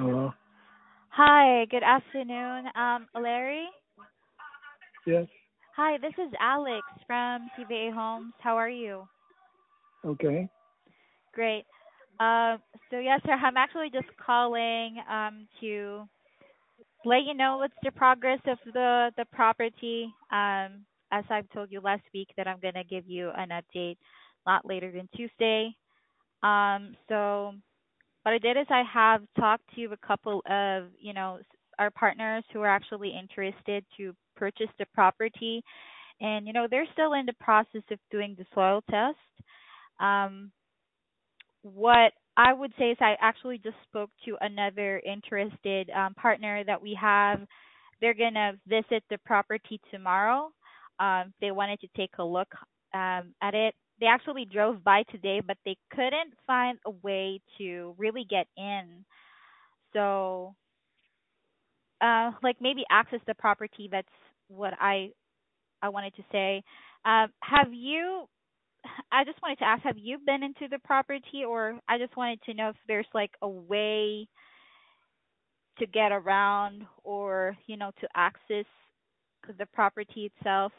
Hello? Hi, good afternoon. Larry. Yes? Hi, this is Alex from CVA Homes. How are you? Okay. Great. So yes, sir, I'm actually just calling to let you know what's the progress of the property. As I've told you last week that I'm gonna give you an update not later than Tuesday. So what I did is I have talked to a couple of, our partners who are actually interested to purchase the property. And, they're still in the process of doing the soil test. Um, what I would say is I actually just spoke to another interested partner that we have. They're going to visit the property tomorrow. They wanted to take a look at it. They actually drove by today, but they couldn't find a way to really get in. So, like maybe access the property. That's what I wanted to say. Have you? I just wanted to ask, have you been into the property, or I just wanted to know if there's like a way to get around, or to access the property itself.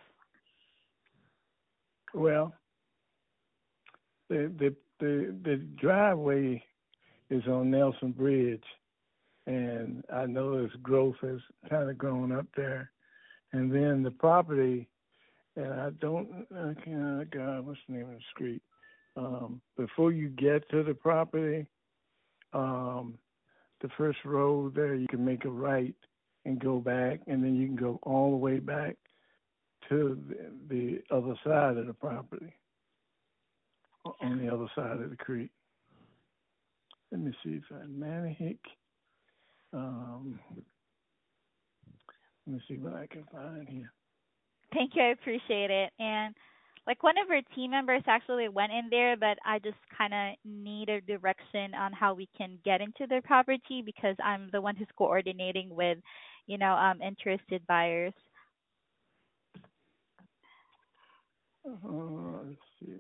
Well, the driveway is on Nelson Bridge, and I know its growth has kind of grown up there. And then the property, and I don't, I can't, God, what's the name of the street? Before you get to the property, um, the first road there, you can make a right and go back, and then you can go all the way back to the other side of the property, on the other side of the creek. Let me see if I Manhick. Um, let me see what I can find here. Thank you, I appreciate it. And like one of our team members actually went in there, but I just kind of need a direction on how we can get into the property because I'm the one who's coordinating with, interested buyers. Let's see.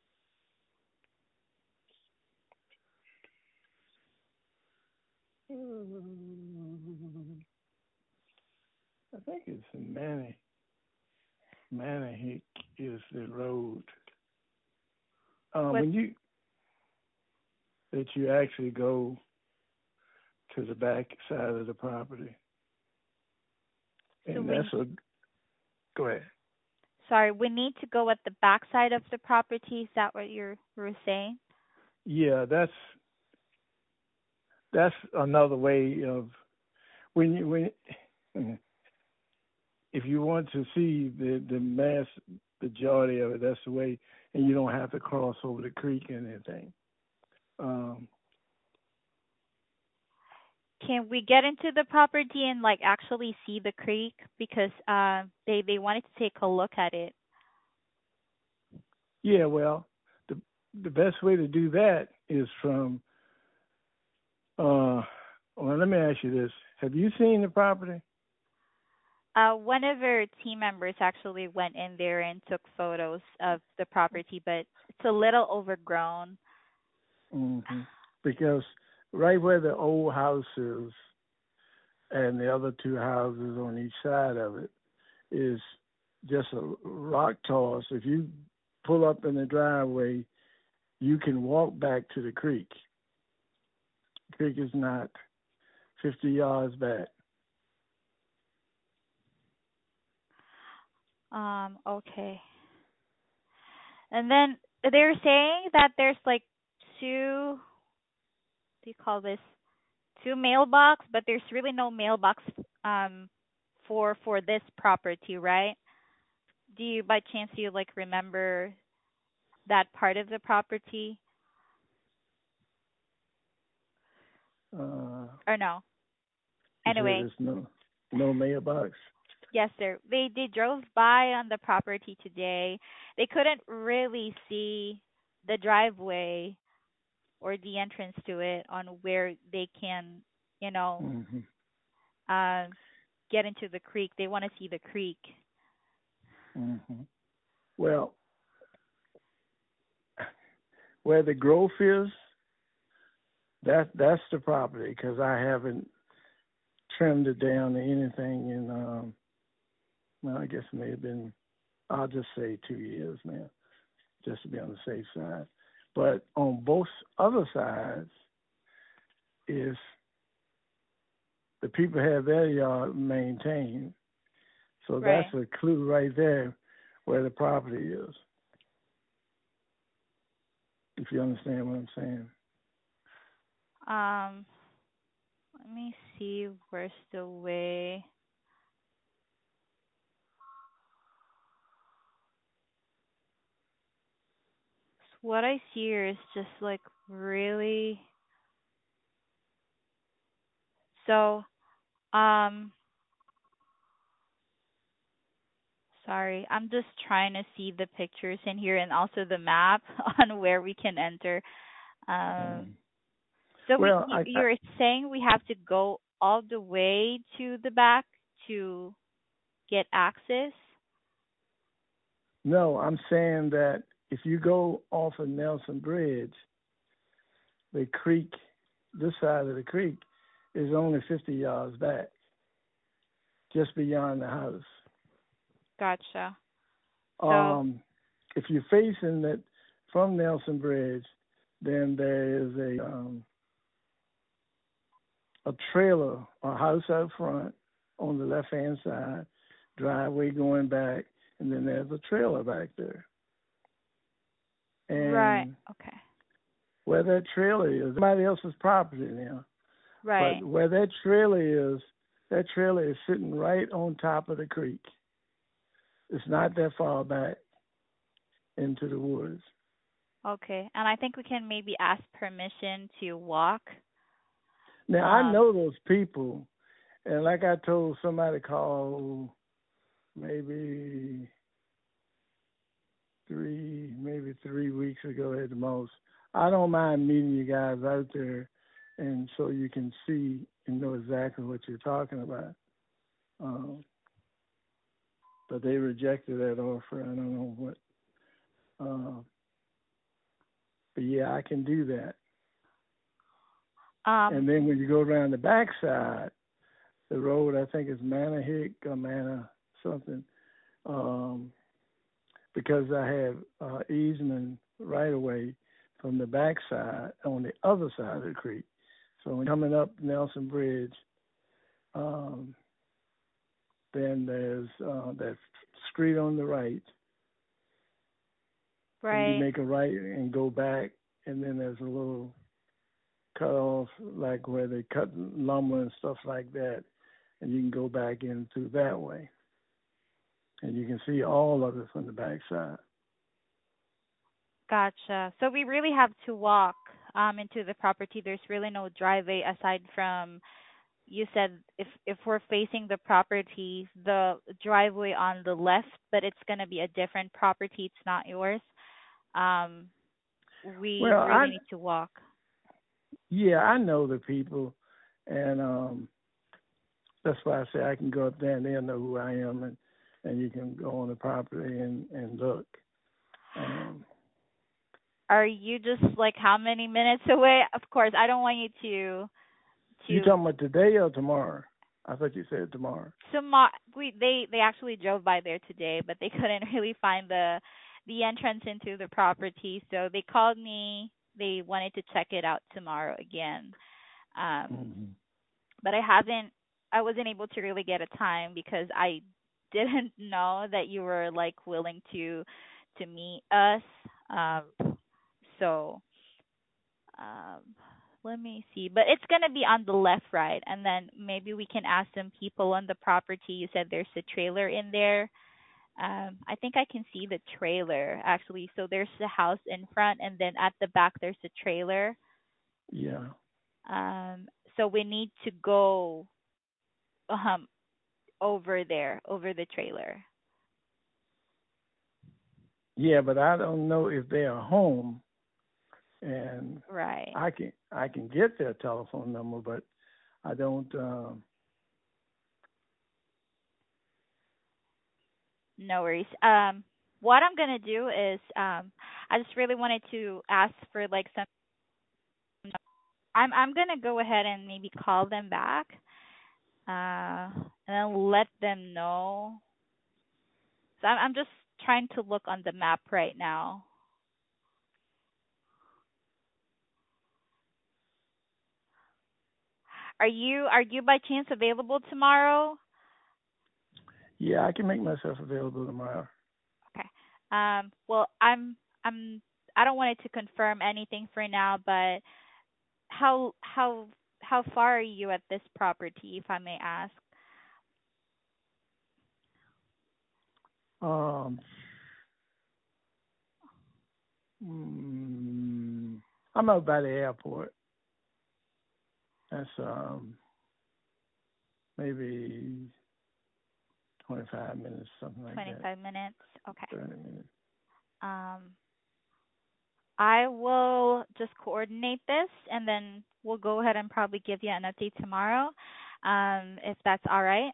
I think it's Manhick is the road. What? When you actually go to the back side of the property, So and we, that's a go ahead. sorry, we need to go at the back side of the property. Is that what you were saying? Yeah, that's another way of when if you want to see the mass majority of it, that's the way, and you don't have to cross over the creek and anything. Um, Can we get into the property and like actually see the creek because they wanted to take a look at it. yeah, well, the the best way to do that is from. Well, let me ask you this: have you seen the property? One of our team members actually went in there and took photos of the property, but it's a little overgrown. Hmm. Because right where the old house is, and the other two houses on each side of it is just a rock toss. If you pull up in the driveway, you can walk back to the creek. The creek is not 50 yards back. Okay. And then they're saying that there's like two, what do you call this? Two mailbox, but there's really no mailbox um for this property, right? Do you by chance do you like remember that part of the property Uh, or no? you said Anyway, there's no mailbox. yes, sir. They drove by on the property today. They couldn't really see the driveway or the entrance to it on where they can, you know, Hmm. uh, get into the creek. They want to see the creek. Hmm. Well, where the growth is, that's the property because I haven't trimmed it down to anything in well, I guess it may have been, I'll just say 2 years now, just to be on the safe side. But on both other sides is the people have their yard maintained. So that's Right. a clue right there where the property is, if you understand what I'm saying. Um, let me see where's the way. What I see here is just like really so um sorry, I'm just trying to see the pictures in here and also the map on where we can enter. Um, Um, so well, I you're saying we have to go all the way to the back to get access? no, I'm saying that if you go off of Nelson Bridge, the creek, this side of the creek, is only 50 yards back, just beyond the house. Gotcha. So, Um, if you're facing it from Nelson Bridge, then there is a trailer, a house out front on the left hand side, driveway going back, and then there's a trailer back there. right. And Okay. where that trailer is, somebody else's property now. But Right. where that trailer is sitting right on top of the creek. It's not that far back into the woods. Okay. And I think we can maybe ask permission to walk. Now I Um, know those people, and like I told somebody called maybe 3 weeks ago at the most. I don't mind meeting you guys out there, and so you can see and know exactly what you're talking about. Um, but they rejected that offer. I don't know what. Uh, but yeah, I can do that. um, And then when you go around the backside, the road I think is Manahick or Mana something. Um, because I have easement right away from the backside on the other side of the creek. So when coming up Nelson Bridge, um, then there's that street on the right, and you right. make a right and go back, and then there's a little cut off, like where they cut lumber and stuff like that, and you can go back in through that way, and you can see all of it from the backside. Gotcha. So we really have to walk into the property. There's really no driveway aside from you said if we're facing the property, the driveway on the left, but it's gonna be a different property. It's not yours. Um, we Well, really need to walk. I know the people, and that's why I say I can go up there and they'll know who I am, and you can go on the property and look. Um, Are you just like how many minutes away? Of course, I don't want you you to talking about today or tomorrow? I thought you said tomorrow. we they actually drove by there today, but they couldn't really find the entrance into the property, so they called me. They wanted to check it out tomorrow again. Um, Mm-hmm. but I wasn't able to really get a time because I didn't know that you were like willing to meet us. So um let me see. But it's gonna be on the left, right? And then maybe we can ask some people on the property. You said there's a trailer in there. I think I can see the trailer actually. So there's the house in front, and then at the back there's a trailer. Yeah, Um, so we need to go um over there, over the trailer. yeah, but I don't know if they are home, and Right. I can get their telephone number, but I don't. No worries. What I'm gonna do is I just really wanted to ask for like some I'm gonna go ahead and maybe call them back, and then let them know. So I'm just trying to look on the map right now. Are you by chance available tomorrow? Yeah, I can make myself available tomorrow. Okay. Well, I'm I don't want it to confirm anything for now, but how how how far are you at this property, if I may ask? Um, mm, I'm out by the airport. That's maybe 25 minutes, something like that. 25 minutes. Okay. 30 minutes. Um, I will just coordinate this, and then we'll go ahead and probably give you an update tomorrow, if that's all right.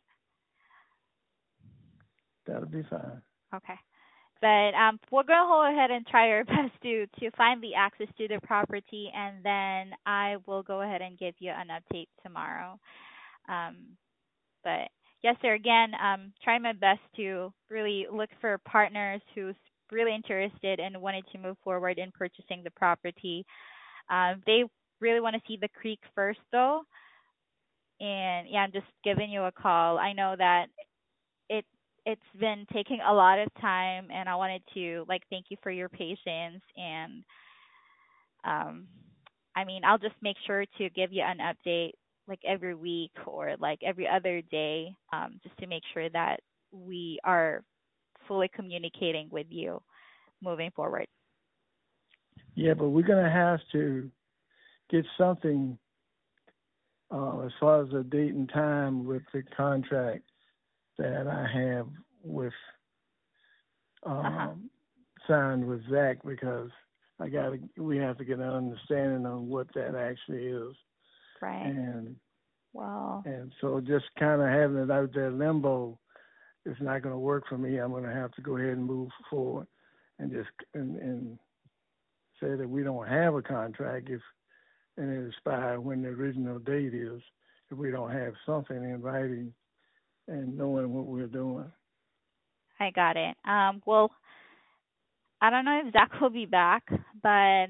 That'll be fine. Okay. But we're gonna go ahead and try our best to find the access to the property, and then I will go ahead and give you an update tomorrow. Um, but yes, sir. Again, trying my best to really look for partners who's really interested and wanted to move forward in purchasing the property. They really want to see the creek first, though. And yeah, I'm just giving you a call. I know that it it's been taking a lot of time, and I wanted to like thank you for your patience. And um, I mean, I'll just make sure to give you an update like every week or like every other day, just to make sure that we are fully communicating with you moving forward. Yeah, but we're gonna have to get something as far as the date and time with the contract that I have with Uh huh. um, signed with Zach because we have to get an understanding on what that actually is, Right. and Well, so just kind of having it out there limbo is not going to work for me. I'm going to have to go ahead and move forward and just and say that we don't have a contract if and it expires when the original date is if we don't have something in writing and knowing what we're doing. I got it. Well, I don't know if Zach will be back, but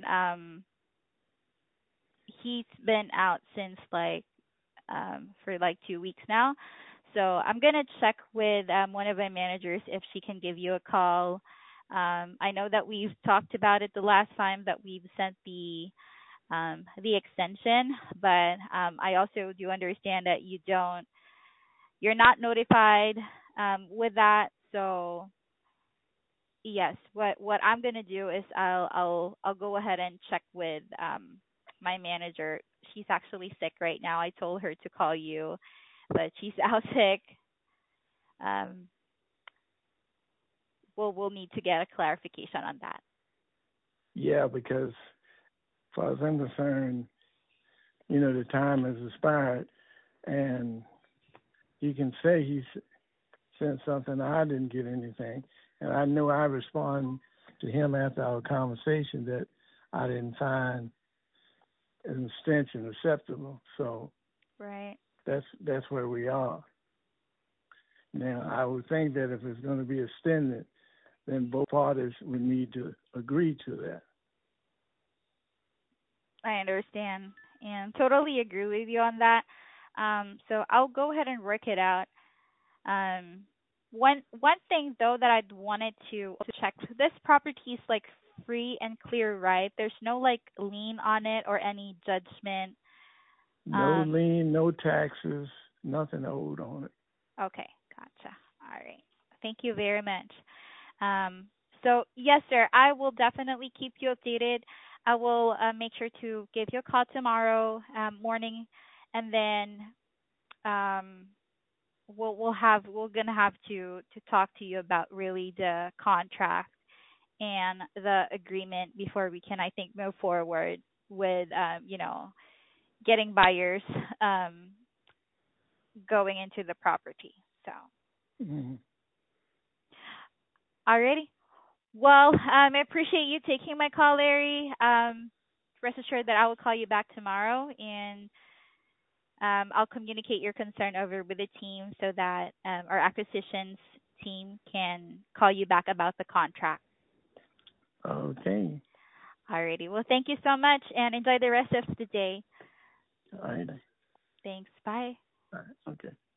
he's been out since like for like 2 weeks now. So I'm gonna check with one of my managers if she can give you a call. I know that we've talked about it the last time that we've sent the extension, but I also do understand that you're not notified with that. So yes, what I'm gonna do is I'll go ahead and check with my manager. She's actually sick right now. I told her to call you, but she's out sick. Um, we'll need to get a clarification on that. Yeah, because as far as I'm concerned, the time has expired, and he can say he sent something, I didn't get anything, and I know I responded to him after our conversation that I didn't find an extension acceptable. So Right. that's where we are. Now, I would think that if it's going to be extended, then both parties would need to agree to that. I understand and totally agree with you on that. So I'll go ahead and work it out. Um, one thing though that I'd wanted to check, this property is like free and clear, right? There's no like lien on it or any judgment. No Um, lien, no taxes, nothing owed on it. okay, gotcha. All right. Thank you very much. So yes, sir, I will definitely keep you updated. I will make sure to give you a call tomorrow morning, and then um, we're gonna have to talk to you about really the contract and the agreement before we can, I think, move forward with getting buyers um, going into the property. So, Mm-hmm. alrighty. Well, I appreciate you taking my call, Larry. rest assured that I will call you back tomorrow, and I'll communicate your concern over with the team so that our acquisitions team can call you back about the contract. Okay. Alrighty. Well, thank you so much, and enjoy the rest of the day. All right. Thanks. Bye. All right. Okay.